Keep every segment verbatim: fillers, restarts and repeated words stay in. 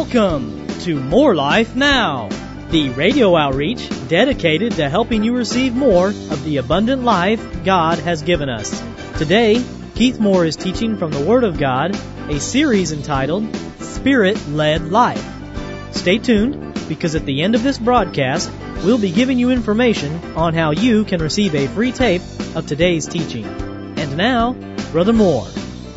Welcome to More Life Now, the radio outreach dedicated to helping you receive more of the abundant life God has given us. Today, Keith Moore is teaching from the Word of God, a series entitled Spirit-Led Life. Stay tuned, because at the end of this broadcast, we'll be giving you information on how you can receive a free tape of today's teaching. And now, Brother Moore.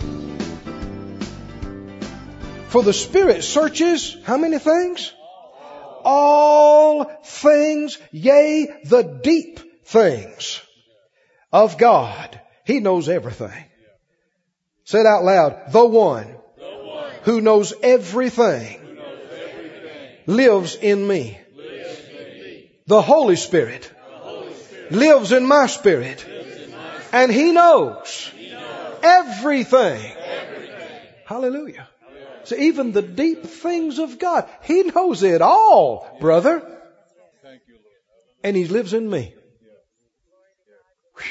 For the Spirit searches how many things? All things, yea, the deep things of God. He knows everything. Say it out loud. The one, the one who knows everything, who knows everything lives in me. lives in me. The Holy Spirit, The Holy Spirit lives in my spirit. lives in my spirit. And He knows He knows everything. everything. Hallelujah. So even the deep things of God, He knows it all, brother. Thank you, Lord. And He lives in me. Whew.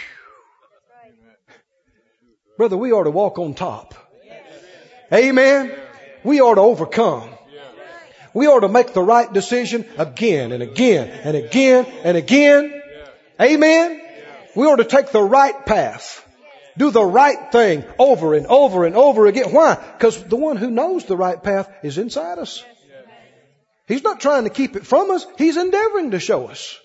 Brother, we ought to walk on top. Amen. We ought to overcome. We ought to make the right decision again and again and again and again. Amen. We ought to take the right path. Do the right thing over and over and over again. Why? Because the one who knows the right path is inside us. He's not trying to keep it from us. He's endeavoring to show us.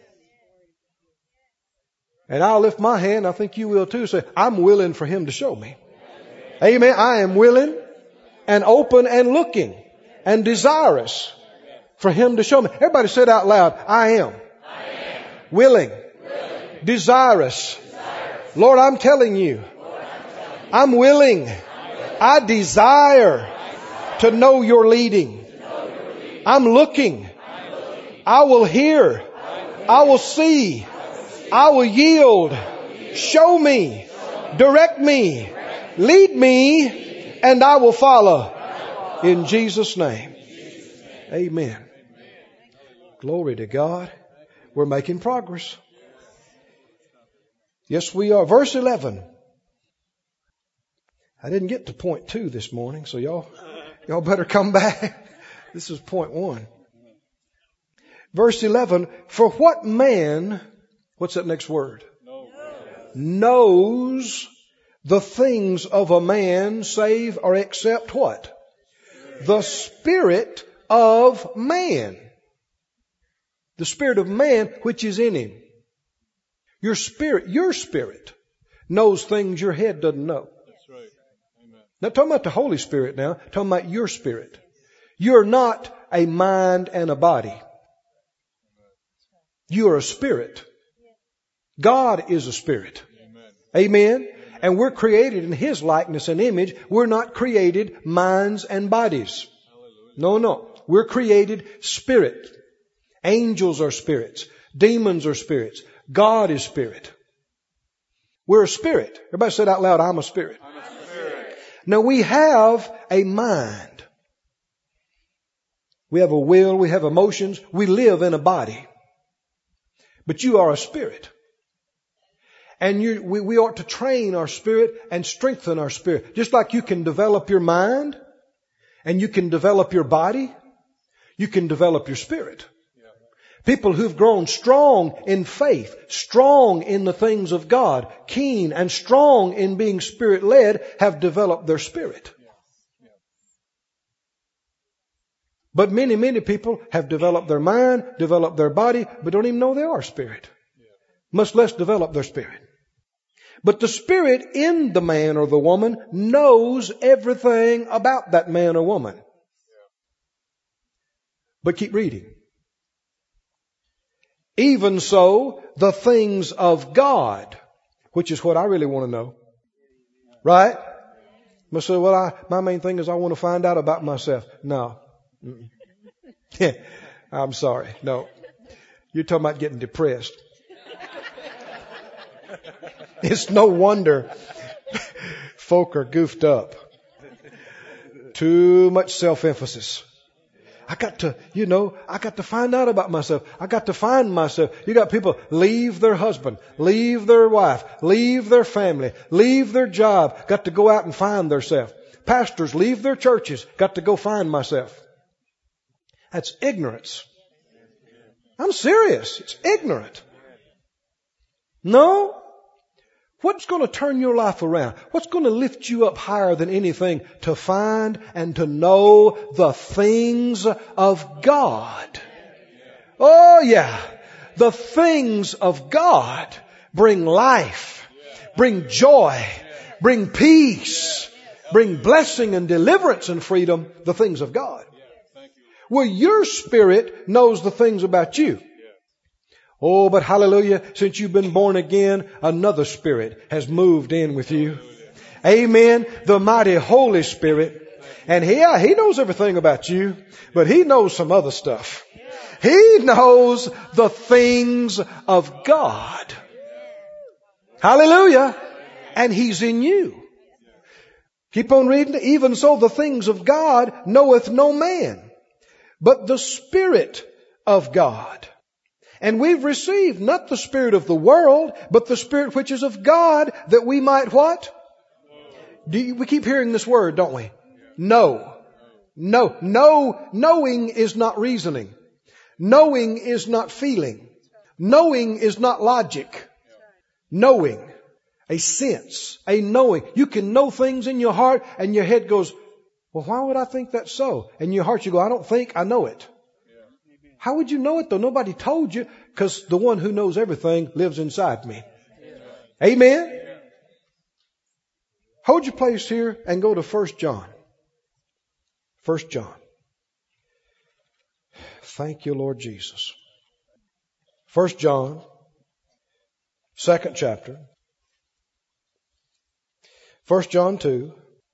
And I'll lift my hand. I think you will too. Say, I'm willing for Him to show me. Amen. I am willing and open and looking and desirous for Him to show me. Everybody say it out loud. I am, I am willing, willing, desirous. desirous. Lord, I'm telling you, Lord, I'm, telling you I'm willing. I'm willing. I desire I desire to know your leading. to know your leading. I'm looking. I'm looking. I will hear. I will hear. I will see. I will yield. Show me. Direct me. Lead me. And I will follow. In Jesus' name. Amen. Glory to God. We're making progress. Yes, we are. Verse eleven. I didn't get to point two this morning, so y'all, y'all better come back. This is point one. Verse eleven. For what man, what's that next word? No. Knows the things of a man save or except what? The Spirit of man. The Spirit of man which is in him. Your spirit, your spirit knows things your head doesn't know. That's right. Amen. Not talking about the Holy Spirit now, talking about your spirit. You're not a mind and a body. You are a spirit. God is a spirit. Amen. Amen. And we're created in His likeness and image. We're not created minds and bodies. Hallelujah. No, no. We're created spirit. Angels are spirits. Demons are spirits. God is spirit. We're a spirit. Everybody said out loud, I'm a spirit. I'm a spirit. Now we have a mind. We have a will. We have emotions. We live in a body. But you are a spirit. And you, we, we ought to train our spirit and strengthen our spirit. Just like you can develop your mind and you can develop your body, you can develop your spirit. People who've grown strong in faith, strong in the things of God, keen and strong in being Spirit-led, have developed their spirit. But many, many people have developed their mind, developed their body, but don't even know they are spirit. Much less develop their spirit. But the Spirit in the man or the woman knows everything about that man or woman. But keep reading. Even so, the things of God, which is what I really want to know. Right? I say, well, I, my main thing is I want to find out about myself. No. I'm sorry. No. You're talking about getting depressed. It's no wonder folk are goofed up. Too much self-emphasis. I got to, you know, I got to find out about myself. I got to find myself. You got people leave their husband, leave their wife, leave their family, leave their job, got to go out and find theirself. Pastors leave their churches, got to go find myself. That's ignorance. I'm serious. It's ignorant. No. What's going to turn your life around? What's going to lift you up higher than anything? To find and to know the things of God. Oh yeah. The things of God bring life, bring joy, bring peace, bring blessing and deliverance and freedom. The things of God. Well, your spirit knows the things about you. Oh, but hallelujah, since you've been born again, another Spirit has moved in with you. Amen. The mighty Holy Spirit. And he, yeah, He knows everything about you, but He knows some other stuff. He knows the things of God. Hallelujah. And He's in you. Keep on reading. Even so, the things of God knoweth no man, but the Spirit of God. And we've received not the spirit of the world, but the Spirit which is of God, that we might what? Do you, we keep hearing this word, don't we? Know. No. Know. Knowing is not reasoning. Knowing is not feeling. Knowing is not logic. Knowing. A sense. A knowing. You can know things in your heart and your head goes, well, why would I think that's so? And your heart you go, I don't think, I know it. How would you know it though? Nobody told you, because the one who knows everything lives inside me. Amen. Hold your place here and go to First John. First John. Thank you, Lord Jesus. First John, second chapter. First John two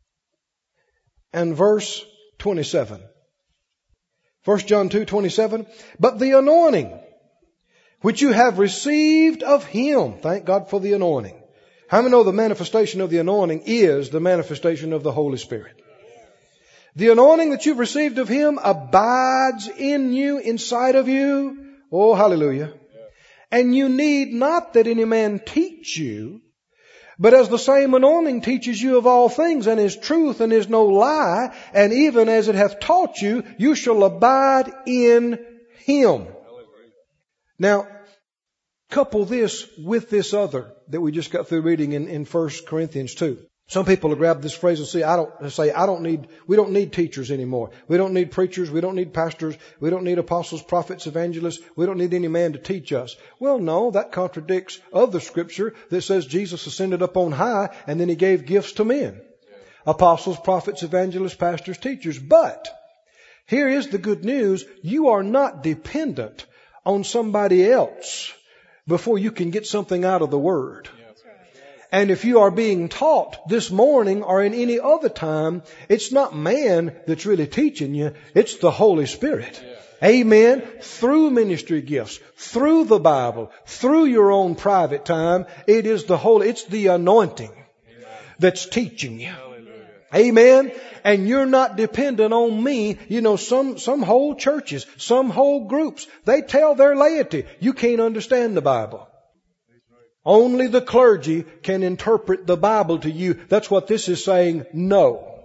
and verse twenty-seven. First John two twenty-seven. But the anointing which you have received of Him. Thank God for the anointing. How many know the manifestation of the anointing is the manifestation of the Holy Spirit? The anointing that you've received of Him abides in you, inside of you. Oh, hallelujah. And you need not that any man teach you, but as the same anointing teaches you of all things, and is truth and is no lie, and even as it hath taught you, you shall abide in Him. Now, couple this with this other that we just got through reading in, in First Corinthians two. Some people will grab this phrase and say, I don't say, I don't need, we don't need teachers anymore. We don't need preachers. We don't need pastors. We don't need apostles, prophets, evangelists. We don't need any man to teach us. Well, no, that contradicts other scripture that says Jesus ascended up on high and then He gave gifts to men. Apostles, prophets, evangelists, pastors, teachers. But here is the good news. You are not dependent on somebody else before you can get something out of the Word. And if you are being taught this morning or in any other time, it's not man that's really teaching you. It's the Holy Spirit. Yeah. Amen. Through ministry gifts, through the Bible, through your own private time, it is the Holy, it's the anointing that's teaching you. Hallelujah. Amen. And you're not dependent on me. You know, some, some whole churches, some whole groups, they tell their laity, you can't understand the Bible. Only the clergy can interpret the Bible to you. That's what this is saying. No.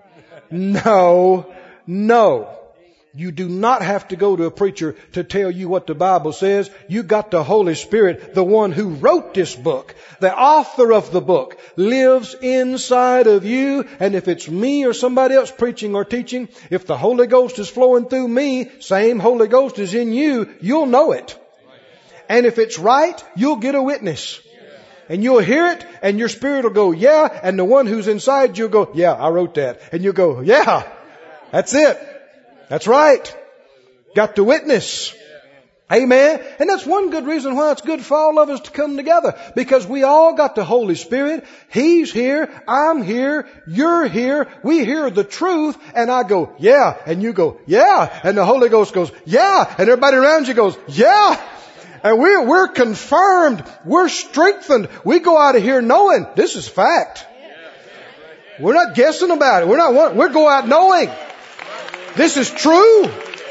No. No. You do not have to go to a preacher to tell you what the Bible says. You got the Holy Spirit, the one who wrote this book. The author of the book lives inside of you. And if it's me or somebody else preaching or teaching, if the Holy Ghost is flowing through me, same Holy Ghost is in you, you'll know it. And if it's right, you'll get a witness. And you'll hear it, and your spirit will go, yeah. And the one who's inside you'll go, yeah, I wrote that. And you'll go, yeah, that's it. That's right. Got the witness. Amen. And that's one good reason why it's good for all of us to come together. Because we all got the Holy Spirit. He's here. I'm here. You're here. We hear the truth. And I go, yeah. And you go, yeah. And the Holy Ghost goes, yeah. And everybody around you goes, yeah. And we're, we're confirmed. We're strengthened. We go out of here knowing this is fact. We're not guessing about it. We're not, we're go out knowing this is true.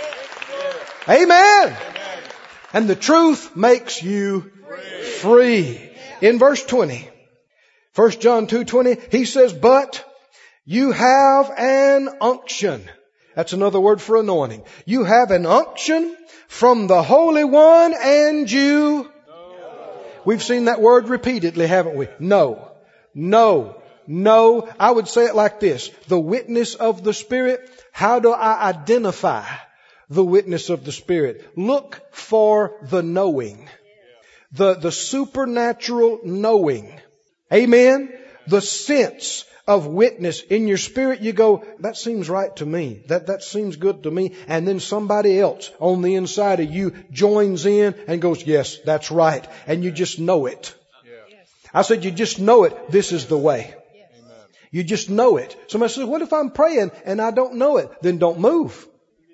Amen. And the truth makes you free. In verse twenty, First John two twenty, he says, but you have an unction. That's another word for anointing. You have an unction from the Holy One and you. We've seen that word repeatedly, haven't we? No. No. No. I would say it like this. The witness of the Spirit. How do I identify the witness of the Spirit? Look for the knowing. The, the supernatural knowing. Amen? The sense of witness in your spirit. You go, that seems right to me. That, that seems good to me. And then somebody else on the inside of you joins in and goes, yes, that's right. And you just know it. Yeah. I said, you just know it. This is the way. Yes. You just know it. Somebody says, what if I'm praying and I don't know it? Then don't move.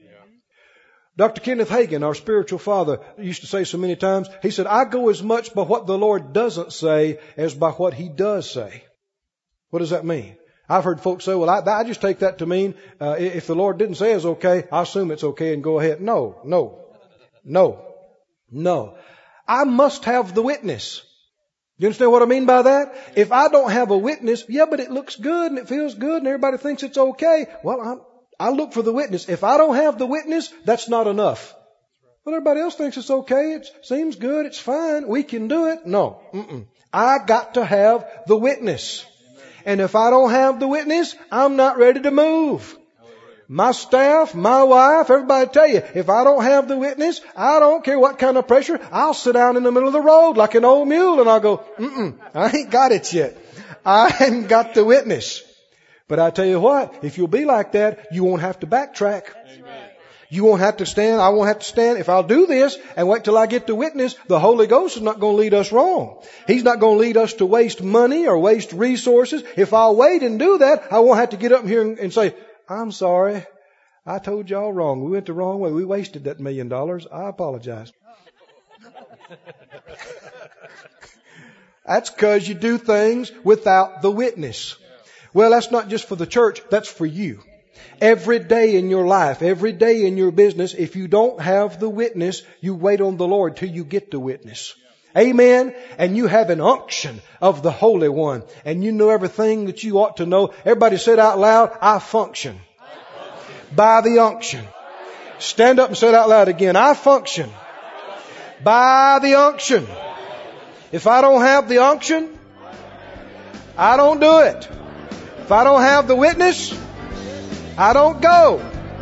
Doctor Kenneth Hagin, our spiritual father, used to say so many times, he said, I go as much by what the Lord doesn't say as by what He does say. What does that mean? I've heard folks say, well, I, I just take that to mean, uh, if the Lord didn't say it's okay, I assume it's okay and go ahead. No, no, no, no. I must have the witness. You understand what I mean by that? If I don't have a witness, yeah, but it looks good and it feels good and everybody thinks it's okay. Well, I'm, I look for the witness. If I don't have the witness, that's not enough. Well, everybody else thinks it's okay. It seems good. It's fine. We can do it. No. Mm-mm. I got to have the witness. And if I don't have the witness, I'm not ready to move. My staff, my wife, everybody tell you, if I don't have the witness, I don't care what kind of pressure, I'll sit down in the middle of the road like an old mule and I'll go, mm-mm, I ain't got it yet. I haven't got the witness. But I tell you what, if you'll be like that, you won't have to backtrack. Amen. You won't have to stand. I won't have to stand. If I'll do this and wait till I get the witness, the Holy Ghost is not going to lead us wrong. He's not going to lead us to waste money or waste resources. If I'll wait and do that, I won't have to get up here and, and say, I'm sorry. I told y'all wrong. We went the wrong way. We wasted that million dollars. I apologize. That's because you do things without the witness. Well, that's not just for the church. That's for you. Every day in your life, every day in your business, if you don't have the witness, you wait on the Lord till you get the witness. Amen. And you have an unction of the Holy One. And you know everything that you ought to know. Everybody said out loud, I function. I function. By the unction. Stand up and say it out loud again. I function. By the unction. If I don't have the unction, I don't do it. If I don't have the witness, I don't go.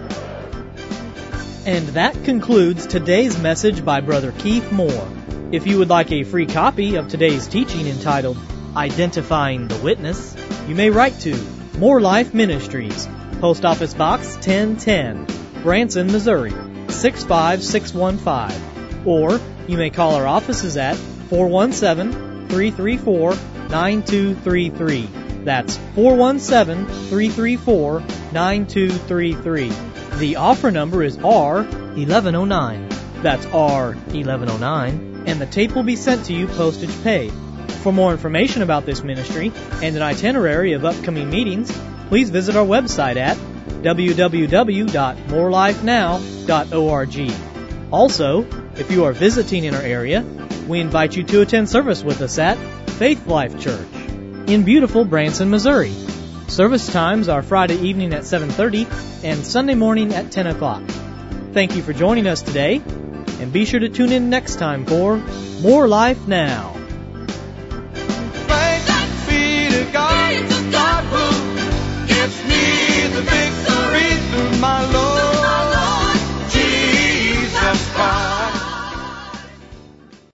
And that concludes today's message by Brother Keith Moore. If you would like a free copy of today's teaching entitled Identifying the Witness, you may write to More Life Ministries, Post Office Box ten ten, Branson, Missouri, six five six one five. Or you may call our offices at four one seven, three three four, nine two three three. That's four one seven, three three four, nine two three three. The offer number is R eleven oh nine. That's R eleven oh nine. And the tape will be sent to you postage paid. For more information about this ministry and an itinerary of upcoming meetings, please visit our website at w w w dot more life now dot org. Also, if you are visiting in our area, we invite you to attend service with us at Faith Life Church in beautiful Branson, Missouri. Service times are Friday evening at seven thirty and Sunday morning at ten o'clock. Thank you for joining us today, and be sure to tune in next time for More Life Now.